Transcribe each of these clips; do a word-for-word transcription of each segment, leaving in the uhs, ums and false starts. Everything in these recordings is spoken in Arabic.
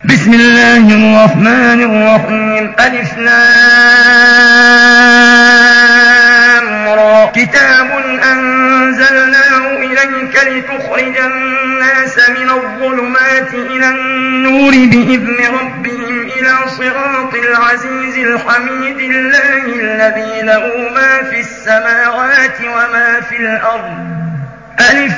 بسم الله الرحمن الرحيم ألف لام را كتاب أنزلناه إليك لتخرج الناس من الظلمات إلى النور بإذن ربهم إلى صراط العزيز الحميد الله الذي له ما في السماوات وما في الأرض ألف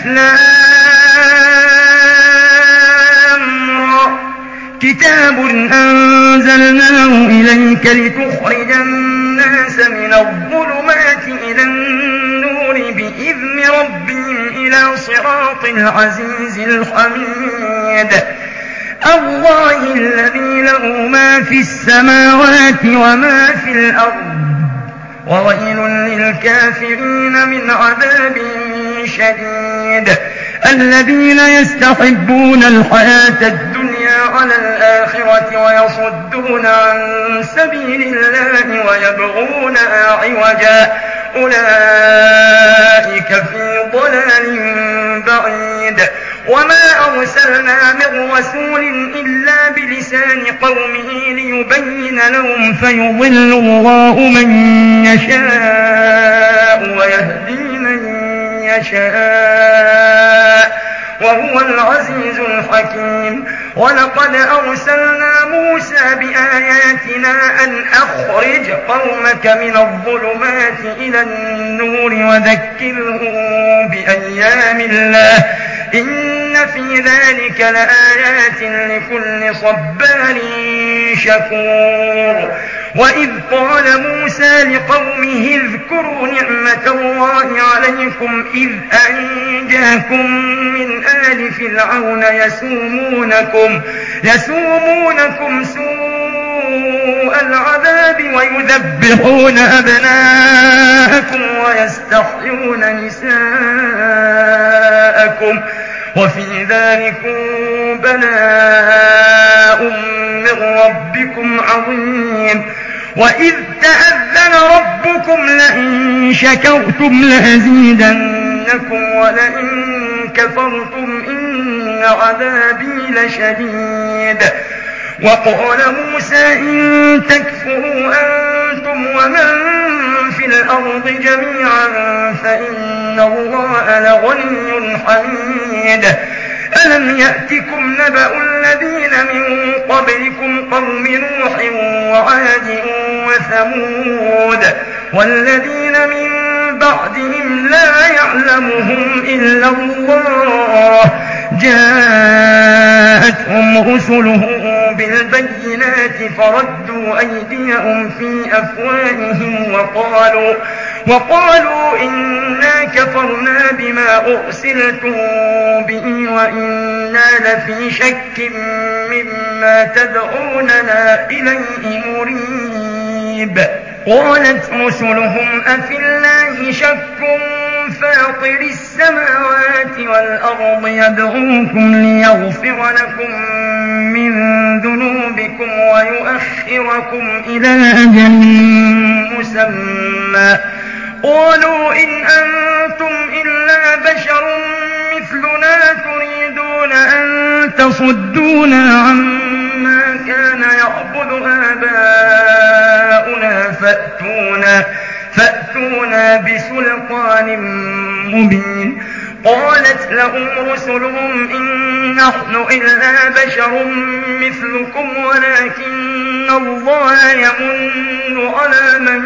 لام را كتاب أنزلناه إليك لتخرج الناس من الظلمات إلى النور بإذن ربهم إلى صراط العزيز الحميد الله الذي له ما في السماوات وما في الأرض وويل للكافرين من عذاب شديد الذين يستحبون الحياة الدنيا على الآخرة ويصدون عن سبيل الله ويبغونها عوجا أولئك في ضلال بعيد وما أرسلنا من رسول إلا بلسان قومه ليبين لهم فيضل الله من يشاء ويهدي من يشاء وهو العزيز الحكيم ولقد أرسلنا موسى بآياتنا أن أخرج قومك من الظلمات إلى النور وذكرهم بأيام الله إن في ذلك لآيات لكل صبار شكور وإذ قال موسى لقومه اذكروا نعمة الله عليكم إذ أنجاكم من آل فرعون يسومونكم, يسومونكم سوء العذاب ويذبحون أبناءكم ويستحيون نساءكم وفي ذلكم بلاء من ربكم عظيم وإذ تأذن ربكم لئن شكرتم لأزيدنكم ولئن كفرتم إن عذابي لشديد وقال موسى إن تكفروا أنتم ومن في الأرض جميعا فإن الله لغني حميد ألم يأتكم نبأ الذين من قبلكم قوم نوح وعاد وثمود والذين من بعدهم لا يعلمهم إلا الله جاءتهم رسلهم بالبينات فردوا أيديهم في أفواههم وقالوا, وقالوا إنا كفرنا بما أرسلتم به وإنا لفي شك مما تدعوننا إليه مريب قالت رسلهم أفي الله شك فاطر السماوات والأرض يدعوكم ليغفر لكم من ذنوبكم ويؤخركم إلى أجل مسمى قالوا إن أنتم إلا بشر مثلنا تريدون أن تصدونا عما كان يعبد آباؤنا فأتونا, فأتونا بسلطان مبين قالت لهم رسلهم إن نحن إلا بشر مثلكم ولكن الله يمن على من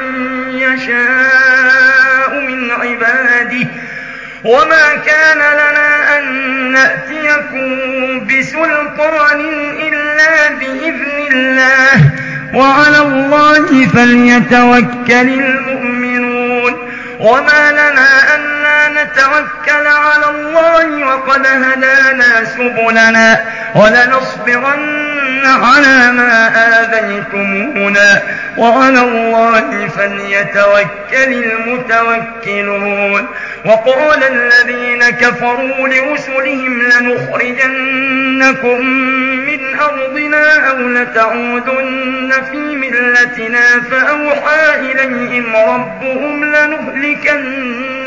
يشاء من عباده وما كان لنا أن نأتيكم بسلطان إلا بإذن الله وعلى الله فليتوكل المؤمنون وما لنا ألا نتوكل على الله وقد هدانا سبلنا ولنصبرن على ما آذيتمونا وعلى الله فليتوكل المتوكلون وقال الذين كفروا لرسلهم لنخرجنكم من أرضنا أو لتعودن في ملتنا فأوحى إليهم ربهم لنهلكن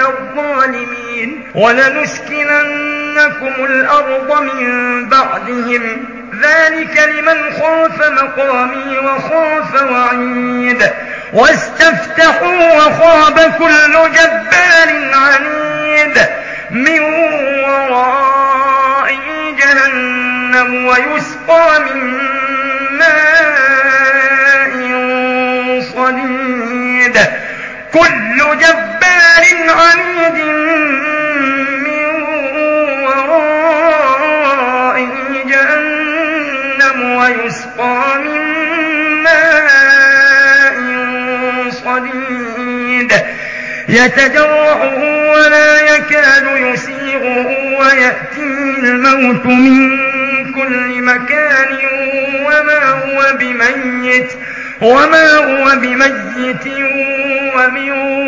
الظالمين ولنسكننكم الأرض من بعدهم ذلك لمن خاف مقامي وخاف وعيد واستفتحوا وخاب كل جبار عنيد من ورائه جهنم ويسقى من ماء صديد كل جبار عنيد من ورائه جهنم ويسقى من ماء صديد يتجرعه ولا يكاد يسيغه ويأتيه الموت من كل مكان وما هو بميت وما هو بميت ومن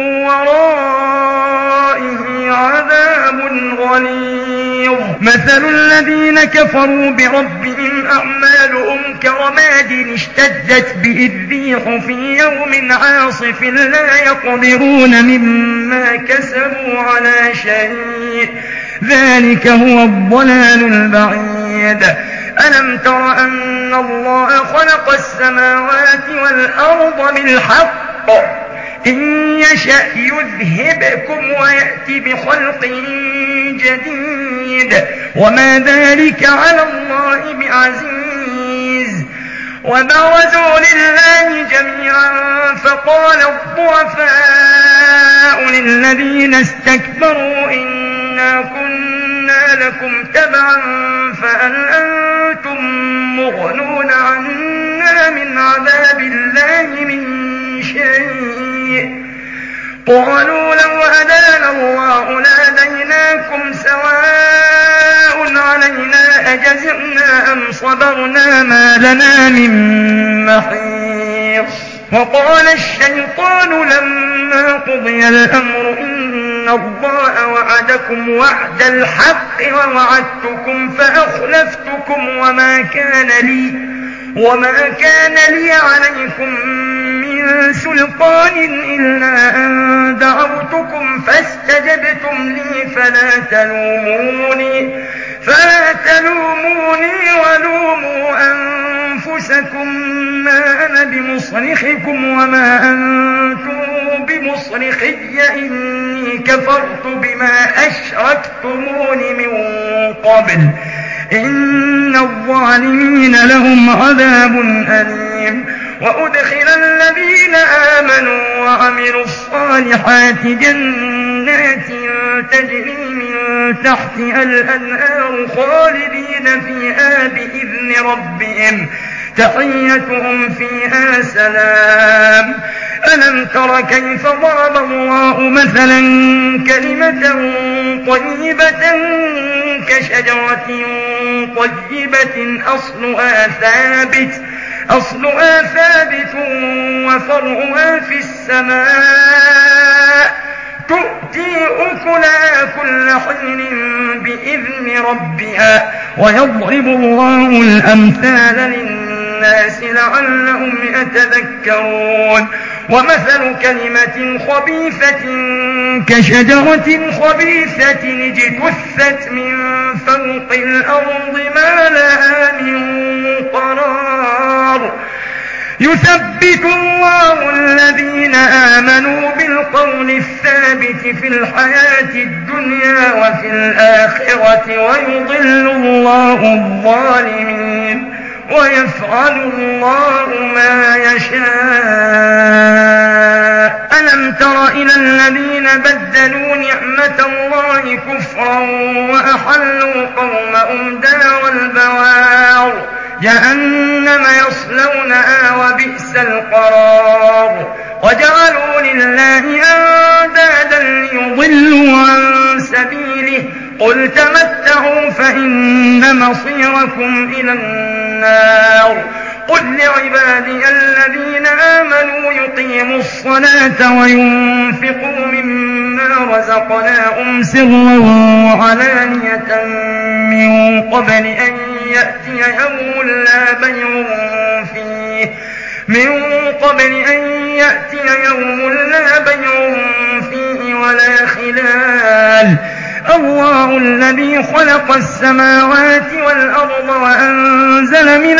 ورائه عذاب غليظ مثل الذين كفروا بربهم أعمالهم كرماد اشتدت به الريح في يوم عاصف لا يقدرون مما كسبوا على شيء ذلك هو الضلال البعيد ألم تر أن الله خلق السماوات والأرض بالحق إن يشأ يذهبكم ويأتي بخلق جديد وما ذلك على الله بعزيز وبرزوا لله جميعا فقال الضعفاء للذين استكبروا إنا كنا لكم تبعا فهل أنتم مغنون عنا من عذاب الله من شيء قالوا لو هدانا الله لهديناكم سواء علينا أجزعنا أم صبرنا ما لنا من محيص وقال الشيطان لما قضي الأمر إن الله وعدكم وعد الحق ووعدتكم فأخلفتكم وما كان لي وما كان لي عليكم من سلطان إلا أن دعوتكم فاستجبتم لي فلا تلوموني فلا تلوموني ولوموا أنفسكم ما أنا بمصرخكم وما أنتم بمصرخي إني كفرت بما أشركتمون من قبل إن الظالمين لهم عذاب أليم وأدخل الذين آمنوا وعملوا الصالحات جنات تجري من تحتها الأنهار خالدين فيها بإذن ربهم تحيتهم فيها سلام ألم تر كيف ضرب الله مثلا كلمة طيبة كشجرة طيبة أصلها ثابت أصلها ثابت وفرعها في السماء تؤتي أكلها كل حين بإذن ربها ويضرب الله الأمثال للناس لعلهم يتذكرون ومثل كلمة خبيثة كشجرة خبيثة اجتثت من فوق الأرض ما لها من قرار يثبت الله الذين آمنوا بالقول الثابت في الحياة الدنيا وفي الآخرة ويضل الله الظالمين ويفعل الله ما يشاء ألم تر إلى الذين بدلوا نعمة الله كفرا وأحلوا قومهم دار البوار جهنم يصلونها وبئس القرار وجعلوا لله أندادا ليضلوا عن سبيله قل تمتعوا فإن مصيركم إلى النار قل لعبادي الذين آمنوا يقيموا الصلاة وينفقوا مما رزقناهم سرا وعلانية من قبل أن يأتي يوم لا بيع فيه من قبل أن يأتي يوم لا بيع فيه ولا خلال الله الذي خلق السماوات والأرض وأنزل من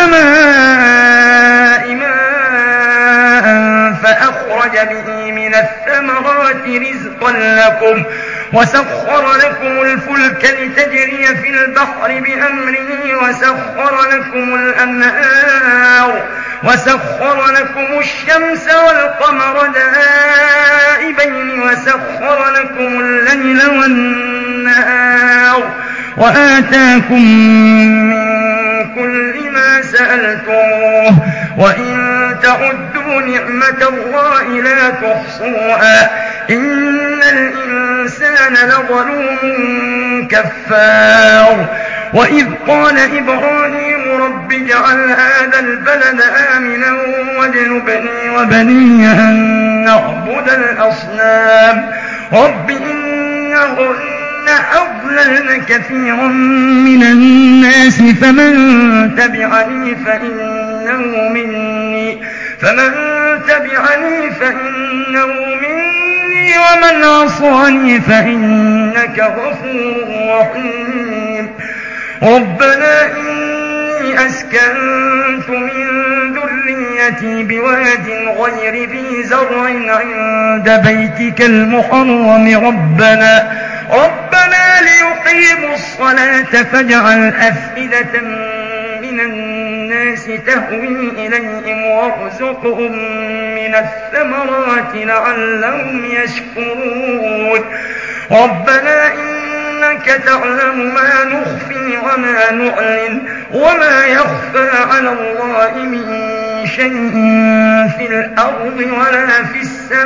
السماء ماء فأخرج به من الثمرات رزقا لكم وسخر لكم الفلك لتجري في البحر بأمره وسخر لكم الأنهار وسخر لكم الشمس والقمر دائبين وسخر لكم الليل والنهار وآتاكم من كل ما سألتموه وإن تعدوا نعمة الله لا تحصوها إن الإنسان لظلوم كفار وإذ قال إبراهيم رب اجعل هذا البلد آمنا واجنبني وبني أن نعبد الأصنام رب إنهن أضللن كثيرا من الناس فمن تبعني فإنه مني فمن تبعني فإنه مني ومن عصاني فإنك غفور رحيم ربنا إني أسكنت من ذريتي بواد غير ذي زرع عند بيتك المحرم ربنا ربنا ليقيموا الصلاة فاجعل أفئدة من الناس تهوي إليهم وارزقهم من الثمرات لعلهم يشكرون ربنا إنك تعلم ما نخفي وما نعلن وما يخفى على الله من شيء في الأرض ولا في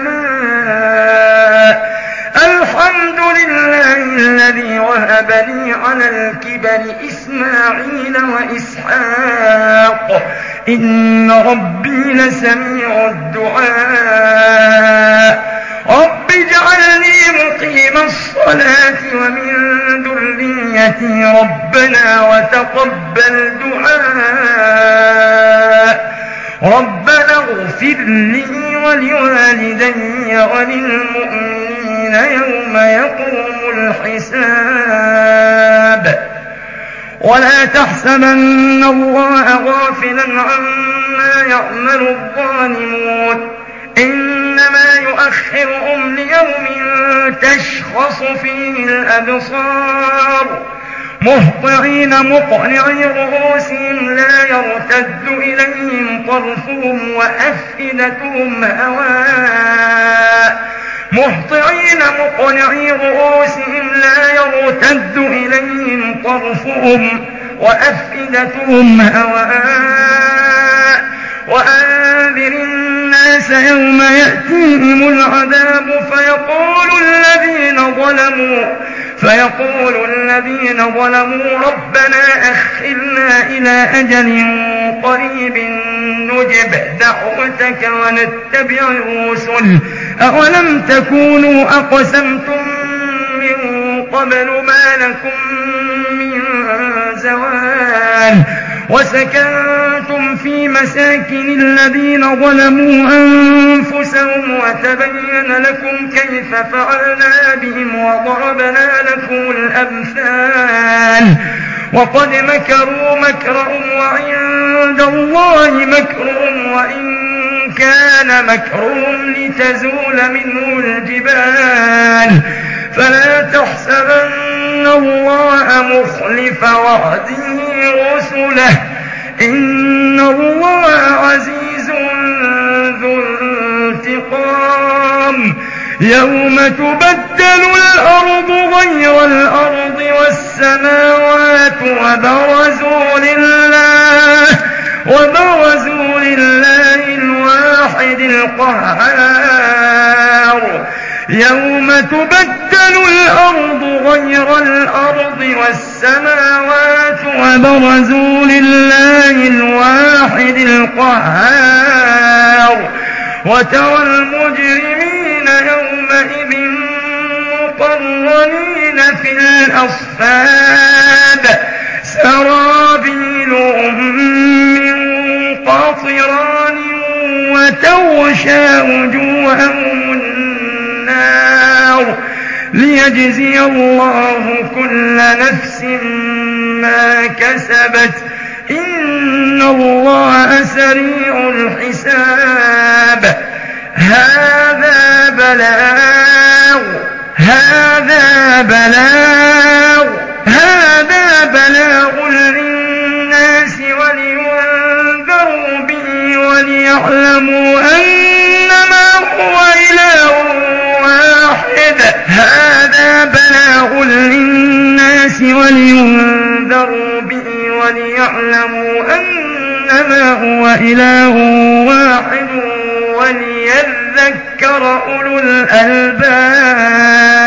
السماء الحمد لله الذي وهب لي على الكبر إسماعيل وإسحاق إن ربي لسميع الدعاء رب اجعلني مقيم الصلاة ومن ذريتي ربنا وتقبل دعاء ربنا اغفر لي ولوالدي وللمؤمنين يوم يقوم الحساب ولا تحسبن الله غافلا عما يعمل الظالمون إنما يؤخرهم ليوم تشخص فيه الأبصار مهطعين مقنعي رؤوسهم لا يرتد إليهم طرفهم وأفئدتهم هواء مهطعين مقنعي رؤوسهم لا يرتد إليهم طرفهم وأفئدتهم هواء وأنذر الناس يوم يأتيهم العذاب فيقول الذين ظلموا فيقول الذين ظلموا ربنا أخرنا إلى أجل قريب نجب دعوتك ونتبع الرسل أولم تكونوا أقسمتم من قبل ما لكم من زوال وسكنتم في مساكن الذين ظلموا أنفسهم وتبين لكم كيف فعلنا بهم وضربنا لكم الأمثال وقد مكروا مكرهم وعند الله مكرهم وإن كان مكرهم لتزول منه الجبال فلا تحسبن الله مخلف وعده رسله إن الله عزيز ذو انتقام يوم تبدل الأرض غير الأرض والسماوات وبرزوا لله وبرزوا لله الواحد القهار يوم تبدل الأرض غير الأرض والسماوات وبرزوا لله الواحد القهار وترى المجرمين يومئذ مقرنين في الأصفاد سرابيلهم من قطران وتغشى وجوههم النار ليجزي الله كل نفس ما كسبت إن الله سريع الحساب. هذا بلاغ هذا بلاغ هذا بلاغ للناس ولينذروا به وليعلموا أنما هو إله واحد هذا بلاغ للناس ولينذروا به وليعلموا أنما هو إله واحد وليذكر أولو الألباب.